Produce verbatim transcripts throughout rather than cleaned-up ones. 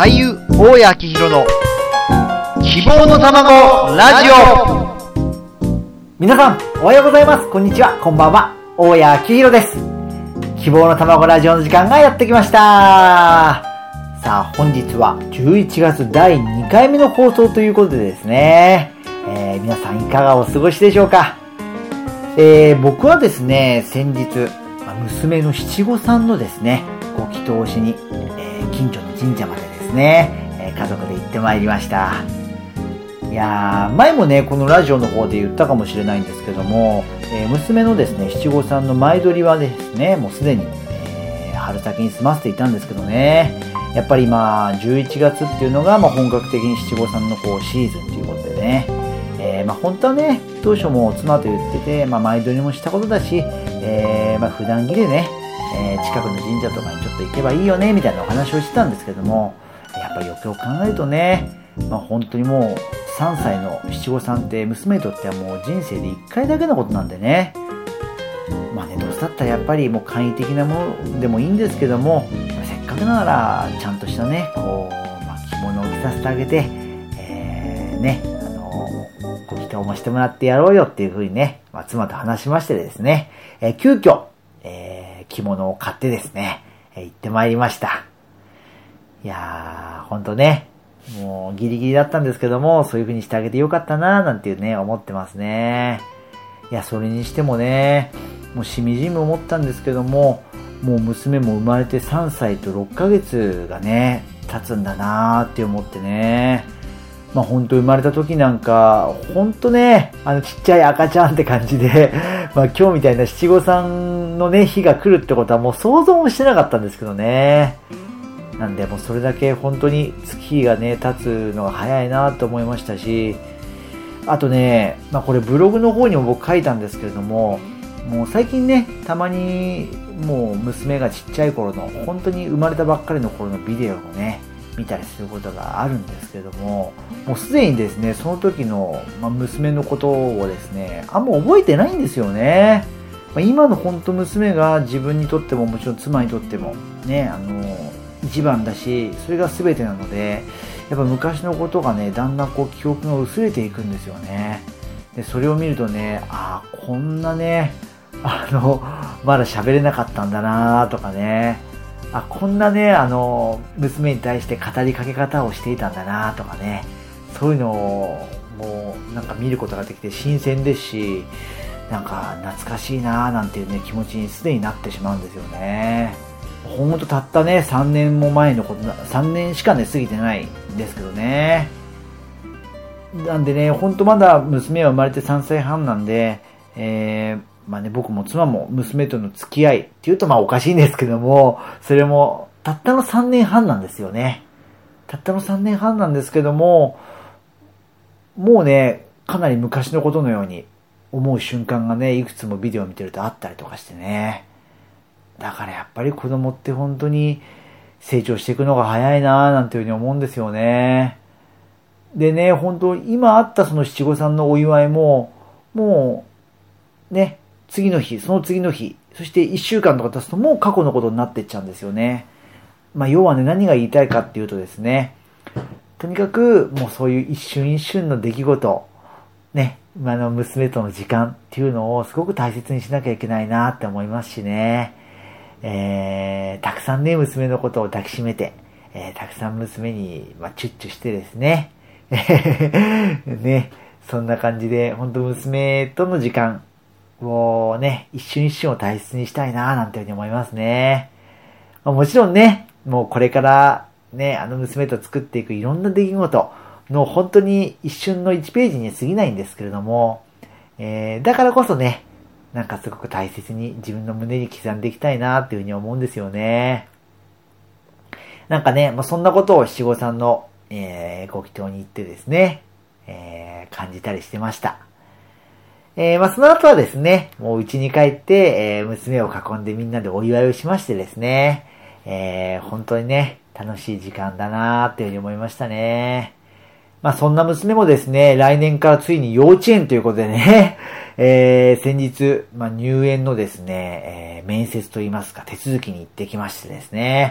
俳優大谷明宏の希望の卵ラジオ。 皆さんおはようございます。こんにちは、こんばんは。大谷明宏です。希望の卵ラジオの時間がやってきました。さあ本日はじゅういちがつだいにかいめの放送ということでですね、えー、皆さんいかがお過ごしでしょうか。えー、僕はですね、先日娘の七五三のですねご祈祷しに、えー、近所の神社までですね、えー、家族で行ってまいりました。いやー、前もねこのラジオの方で言ったかもしれないんですけども、えー、娘のですね七五三の前撮りはですねもうすでに、えー、春先に済ませていたんですけどね、やっぱり今じゅういちがつっていうのが、まあ、本格的に七五三のこうシーズンということでね、えー、まあ本当はね当初も妻と言ってて、まあ、前撮りもしたことだし、えー、まあ普段着でね、えー、近くの神社とかにちょっと行けばいいよねみたいなお話をしてたんですけども、やっぱりよくよく考えるとね、まあ本当にもうさんさいの七五三って娘にとってはもう人生でいっかいだけのことなんでね、まあねどうせだったらやっぱりもう簡易的なものでもいいんですけども、せっかくならちゃんとしたねこう、まあ、着物を着させてあげて、えー、ねあのご祈祷もしてもらってやろうよっていうふうにね、まあ、妻と話しましてですね、えー、急遽、えー、着物を買ってですね、えー、行ってまいりました。いやーほんとねもうギリギリだったんですけども、そういう風にしてあげてよかったなーなんていうね思ってますね。いやそれにしてもねもうしみじみ思ったんですけども、もう娘も生まれてさんさいとろっかげつがね経つんだなーって思ってね、まあ本当生まれた時なんか本当ねあのちっちゃい赤ちゃんって感じでまあ今日みたいな七五三のね日が来るってことはもう想像もしてなかったんですけどね。なんでもうそれだけ本当に月がね経つのが早いなと思いましたし、あとね、まあこれブログの方にも僕書いたんですけれども、もう最近ねたまにもう娘がちっちゃい頃の本当に生まれたばっかりの頃のビデオをね見たりすることがあるんですけども、もうすでにですねその時の、まあ、娘のことをですねあんま覚えてないんですよね。まあ、今の本当娘が自分にとってももちろん妻にとってもねあの一番だし、それが全てなので、やっぱ昔のことがねだんだんこう記憶が薄れていくんですよね。でそれを見るとね、ああこんなねあのまだ喋れなかったんだなとかね、あこんなねあの娘に対して語りかけ方をしていたんだなとかね、そういうのをもうなんか見ることができて新鮮ですし、なんか懐かしいななんていうね気持ちにすでになってしまうんですよね。ほんとたったねさんねんも前のことな、さんねんしかね過ぎてないんですけどね。なんでねほんとまだ娘は生まれてさんさいはんなんで、えー、まあね僕も妻も娘との付き合いっていうとまあおかしいんですけども、それもたったのさんねんはんなんですよね。たったのさんねんはんなんですけども、もうねかなり昔のことのように思う瞬間がねいくつもビデオを見てるとあったりとかしてね。だからやっぱり子供って本当に成長していくのが早いなぁなんていうふうに思うんですよね。でね、本当今あったその七五三のお祝いも、もうね、次の日、その次の日、そして一週間とか経つともう過去のことになっていっちゃうんですよね。まあ要はね、何が言いたいかっていうとですね、とにかくもうそういう一瞬一瞬の出来事、ね、今の娘との時間っていうのをすごく大切にしなきゃいけないなって思いますしね。えー、たくさんね娘のことを抱きしめて、えー、たくさん娘に、まあ、チュッチュしてですねねそんな感じで本当娘との時間をね一瞬一瞬を大切にしたいななんていうふうに思いますね。まあ、もちろんねもうこれからねあの娘と作っていくいろんな出来事の本当に一瞬のいちページに過ぎないんですけれども、えー、だからこそねなんかすごく大切に自分の胸に刻んでいきたいなっていうふうに思うんですよね。なんかね、まあ、そんなことを七五三の、えー、ご祈祷に行ってですね、えー、感じたりしてました。えー、まあ、その後はですね、もう家に帰って、えー、娘を囲んでみんなでお祝いをしましてですね、えー、本当にね、楽しい時間だなーっていうふうに思いましたね。まあそんな娘もですね、来年からついに幼稚園ということでね、えー、先日、まあ入園のですね、えー、面接といいますか手続きに行ってきましてですね、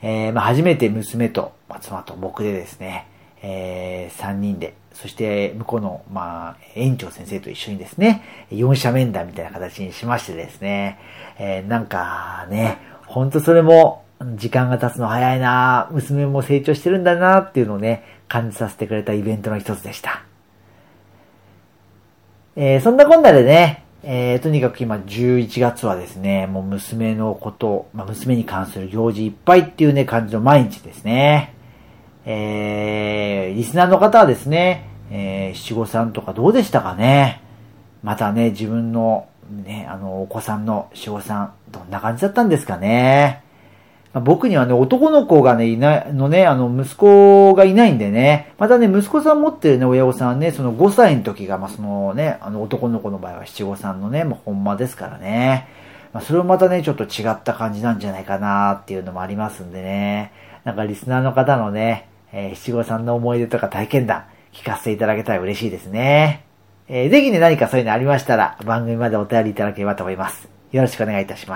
えー、まあ初めて娘と、まあ、妻と僕でですね、えー、さんにんで、そして向こうの、まあ、園長先生と一緒にですね、四者面談みたいな形にしましてですね、えー、なんかね、ほんとそれも、時間が経つの早いな、娘も成長してるんだなっていうのをね、感じさせてくれたイベントの一つでした。えー、そんなこんなでね、えー、とにかく今じゅういちがつはですね、もう娘のこと、まあ、娘に関する行事いっぱいっていうね、感じの毎日ですね。えー、リスナーの方はですね、えー、七五三とかどうでしたかね。またね、自分のね、あの、お子さんの七五三、どんな感じだったんですかね。まあ、僕にはね、男の子がね、いない、のね、あの、息子がいないんでね、またね、息子さん持ってるね、親御さんはね、そのごさいの時が、まあ、そのね、あの、男の子の場合は七五三のね、もうほんまですからね。まあ、それもまたね、ちょっと違った感じなんじゃないかなっていうのもありますんでね。なんかリスナーの方のね、えー、七五三の思い出とか体験談、聞かせていただけたら嬉しいですね。えー、ぜひね、何かそういうのありましたら、番組までお便りいただければと思います。よろしくお願いいたします。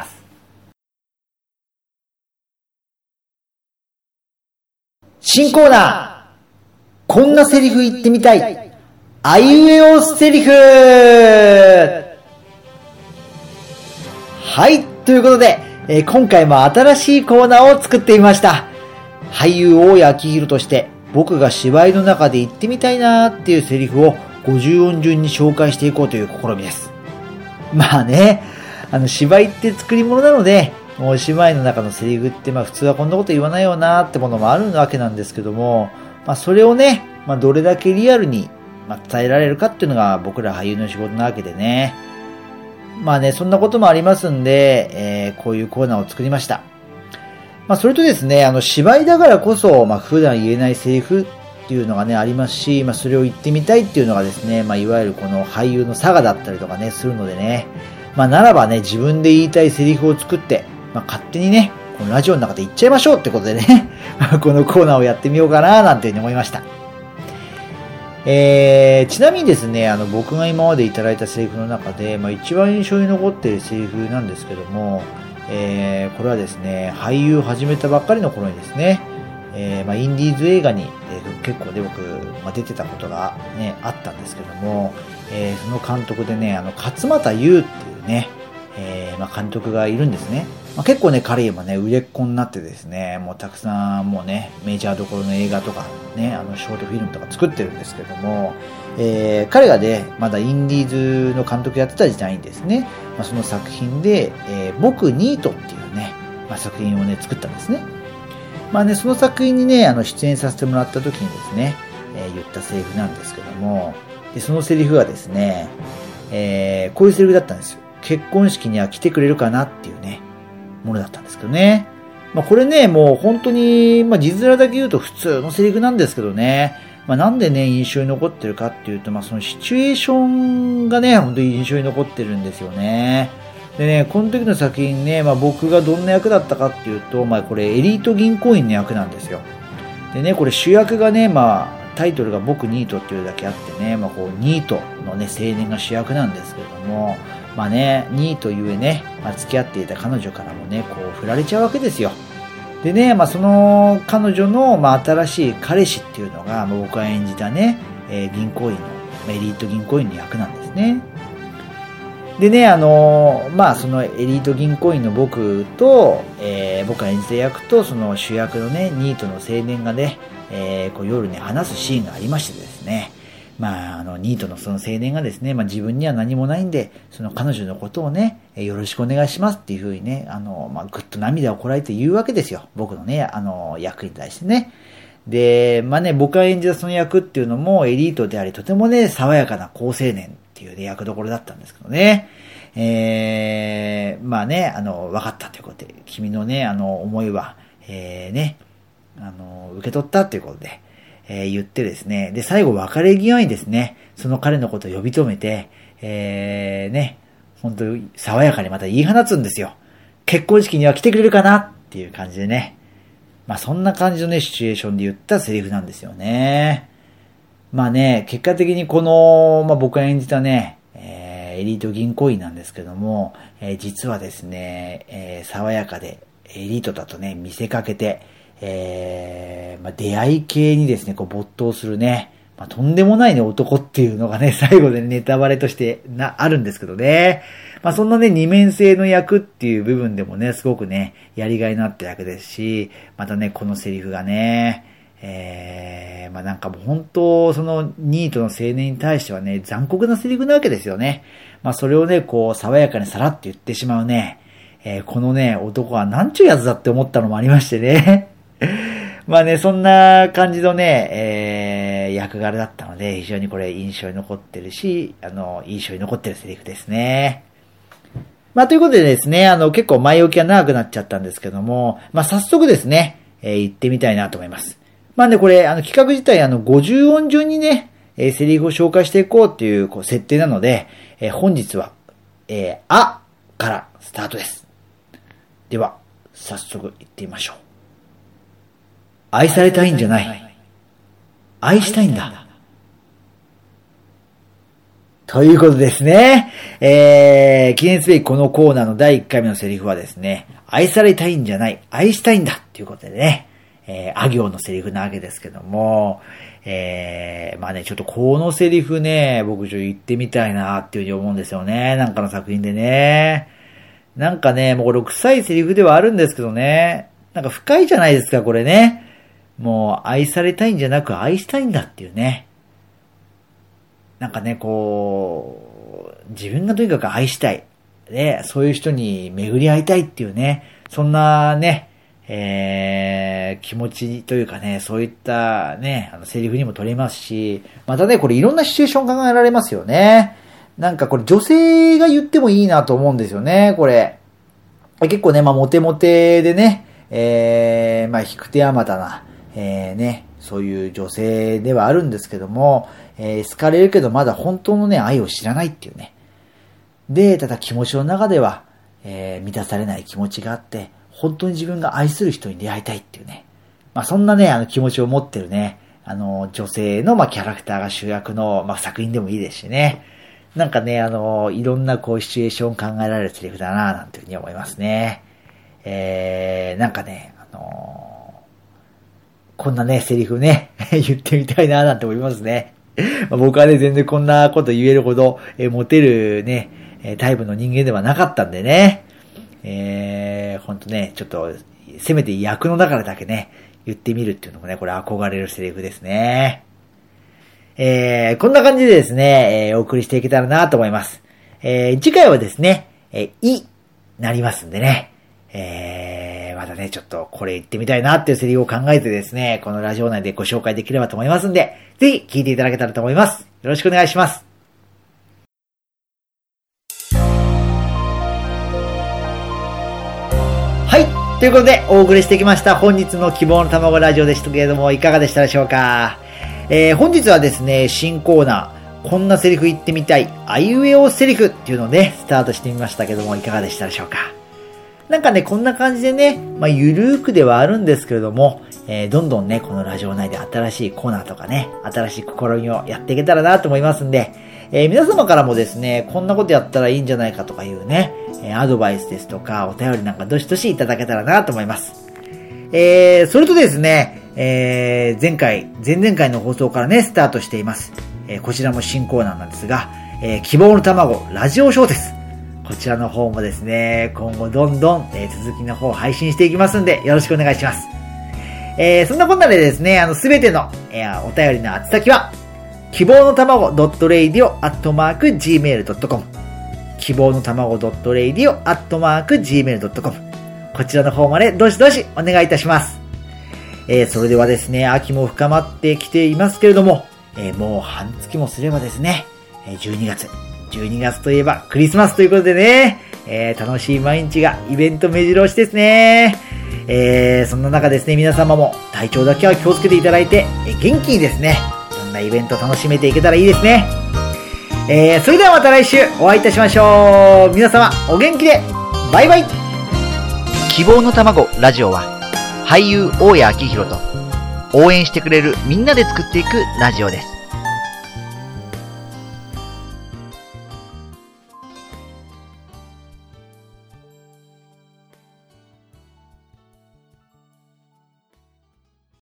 新コーナー、こんなセリフ言ってみたい、あいうえおセリフ。はい、ということで、えー、今回も新しいコーナーを作ってみました。俳優大谷明宏として僕が芝居の中で言ってみたいなーっていうセリフをごじゅう音順に紹介していこうという試みです。まあね、あの芝居って作り物なので、もうお芝居の中のセリフってまあ普通はこんなこと言わないよなーってものもあるわけなんですけども、まあそれをね、まあどれだけリアルに伝えられるかっていうのが僕ら俳優の仕事なわけでね。まあね、そんなこともありますんで、えー、こういうコーナーを作りました。まあそれとですね、あの芝居だからこそ、まあ普段言えないセリフっていうのがね、ありますし、まあそれを言ってみたいっていうのがですね、まあいわゆるこの俳優の差がだったりとかね、するのでね、まあならばね、自分で言いたいセリフを作って、まあ勝手にね、このラジオの中で言っちゃいましょうってことでね、このコーナーをやってみようかななんていうふうに思いました。えー、ちなみにですね、あの僕が今までいただいたセリフの中で、まあ一番印象に残っているセリフなんですけども、えー、これはですね、俳優を始めたばっかりの頃にですね、えー、まあインディーズ映画に、えー、結構で僕、まあ、出てたことがね、あったんですけども、えー、その監督でね、あの、勝俣優っていうね、えー、まあ監督がいるんですね。まあ、結構ね、彼今ね、売れっ子になってですね、もうたくさんもうね、メジャーどころの映画とかね、あの、ショートフィルムとか作ってるんですけども、えー、彼がね、まだインディーズの監督やってた時代にですね、まあ、その作品で、えー、僕ニートっていうね、まあ、作品をね、作ったんですね。まあね、その作品にね、あの、出演させてもらった時にですね、えー、言ったセリフなんですけども、で、そのセリフはですね、えー、こういうセリフだったんですよ。結婚式には来てくれるかなっていうね、ものだったんですけどね。まあこれね、もう本当に、まあ字面だけ言うと普通のセリフなんですけどね。まあなんでね、印象に残ってるかっていうと、まあそのシチュエーションがね、本当に印象に残ってるんですよね。でね、この時の作品ね、まあ僕がどんな役だったかっていうと、まあこれエリート銀行員の役なんですよ。でね、これ主役がね、まあタイトルが僕ニートっていうだけあってね、まあこうニートのね、青年が主役なんですけれども、まあね、ニートゆえね、まあ、付き合っていた彼女からもね、こう振られちゃうわけですよ。でね、まあその彼女の、まあ、新しい彼氏っていうのが、まあ、僕が演じたね、えー、銀行員の、エリート銀行員の役なんですね。でね、あのー、まあそのエリート銀行員の僕と、えー、僕が演じた役と、その主役のね、ニートの青年がね、えー、こう夜ね、話すシーンがありましてですね、まあ、あの、ニートのその青年がですね、まあ自分には何もないんで、その彼女のことをね、よろしくお願いしますっていうふうにね、あの、まあぐっと涙をこらえて言うわけですよ。僕のね、あの、役に対してね。で、まあね、僕が演じたその役っていうのもエリートであり、とてもね、爽やかな好青年っていうね、役どころだったんですけどね。えー、まあね、あの、分かったということで、君のね、あの、思いは、えー、ね、あの、受け取ったということで、えー、言ってですね。で、最後別れ際にですね、その彼のことを呼び止めて、えー、ね、本当に爽やかにまた言い放つんですよ。結婚式には来てくれるかなっていう感じでね。まあそんな感じのね、シチュエーションで言ったセリフなんですよね。まあね、結果的にこの、まあ僕が演じたね、えー、エリート銀行員なんですけども、えー、実はですね、えー、爽やかでエリートだとね、見せかけて、 えー、まあ、出会い系にですね、こう没頭するね、まあ、とんでもないね、男っていうのがね、最後でネタバレとしてな、あるんですけどね。まあ、そんなね、二面性の役っていう部分でもね、すごくね、やりがいのあった役ですし、またね、このセリフがね、えー、まあ、なんかもう本当、そのニートの青年に対してはね、残酷なセリフなわけですよね。まあ、それをね、こう、爽やかにさらって言ってしまうね、えー、このね、男はなんちゅうやつだって思ったのもありましてね。まあね、そんな感じのね、えー、役柄だったので、非常にこれ印象に残ってるし、あの、印象に残ってるセリフですね。まあということでですね、あの、結構前置きが長くなっちゃったんですけども、まあ早速ですね、えー、行ってみたいなと思います。まあね、これ、あの、企画自体、あの、ごじゅう音順にね、えー、セリフを紹介していこうっていう、こう、設定なので、えー、本日は、えー、あからスタートです。では、早速行ってみましょう。愛されたいんじゃない。愛したいんだ。ということですね。えー、記念すべきこのコーナーのだいいっかいめのセリフはですね、愛されたいんじゃない、愛したいんだっていうことでね、えー、あ行のセリフなわけですけども、えー、まあね、ちょっとこのセリフね、僕ちょっと言ってみたいなっていうふうに思うんですよね。なんかの作品でね。なんかね、もうこれ臭いセリフではあるんですけどね、なんか深いじゃないですか、これね。もう愛されたいんじゃなく愛したいんだっていうね。なんかね、こう、自分がとにかく愛したい。ね、そういう人に巡り会いたいっていうね、そんなね、えー、気持ちというかね、そういったね、あのセリフにも取れますし、またね、これいろんなシチュエーション考えられますよね。なんかこれ女性が言ってもいいなと思うんですよね、これ。結構ね、まあモテモテでね、えー、まあ引く手あまたな、えー、ね、そういう女性ではあるんですけども、えー、好かれるけどまだ本当のね、愛を知らないっていうね。で、ただ気持ちの中では、えー、満たされない気持ちがあって、本当に自分が愛する人に出会いたいっていうね。まあそんなね、あの気持ちを持ってるね、あの女性のまあキャラクターが主役のまあ作品でもいいですしね。なんかね、あの、いろんなこうシチュエーション考えられるセリフだなぁなんていうふうに思いますね。えー、なんかね、あのー、こんなね、セリフね、言ってみたいなぁなんて思いますね。僕はね、全然こんなこと言えるほど、えー、モテるね、タイプの人間ではなかったんでね。えー、ほんとね、ちょっと、せめて役の中でだけね、言ってみるっていうのもね、これ憧れるセリフですね。えー、こんな感じでですね、えー、お送りしていけたらなと思います。えー、次回はですね、えー、い、なりますんでね、えー、またね、ちょっとこれ言ってみたいなっていうセリフを考えてですね、このラジオ内でご紹介できればと思いますんで、ぜひ聞いていただけたらと思います。よろしくお願いします。はい。ということで、お送りしてきました。本日の希望の卵ラジオでしたけれども、いかがでしたでしょうか。えー、本日はですね、新コーナー、こんなセリフ言ってみたい、あいうえおセリフっていうのをね、スタートしてみましたけども、いかがでしたでしょうか。なんかね、こんな感じでね、まあ、ゆるーくではあるんですけれども、えー、どんどんね、このラジオ内で新しいコーナーとかね、新しい試みをやっていけたらなと思いますんで、えー、皆様からもですね、こんなことやったらいいんじゃないかとかいうね、えー、アドバイスですとか、お便りなんかどしどしいただけたらなと思います。えー、それとですね、えー、前回、前々回の放送からね、スタートしています。えー、こちらも新コーナーなんですが、えー、希望の卵、ラジオ小説。こちらの方もですね、今後どんどん、えー、続きの方を配信していきますんで、よろしくお願いします。えー、そんなこんなでですね、あの、すべての、えー、お便りの宛先は、希望の卵 .radio アットマーク ジーメールドットコム 希望の卵 .radio アットマーク ジーメールドットコム こちらの方までどしどしお願いいたします。えー、それではですね、秋も深まってきていますけれども、えー、もう半月もすればですね、じゅうにがつ。じゅうにがつといえばクリスマスということでね、えー、楽しい毎日がイベント目白押しですね。えー、そんな中ですね、皆様も体調だけは気をつけていただいて、えー、元気にですね、いろんなイベント楽しめていけたらいいですね。えー、それではまた来週お会いいたしましょう。皆様お元気で、バイバイ。 希望の卵ラジオは俳優大谷明宏と応援してくれるみんなで作っていくラジオです。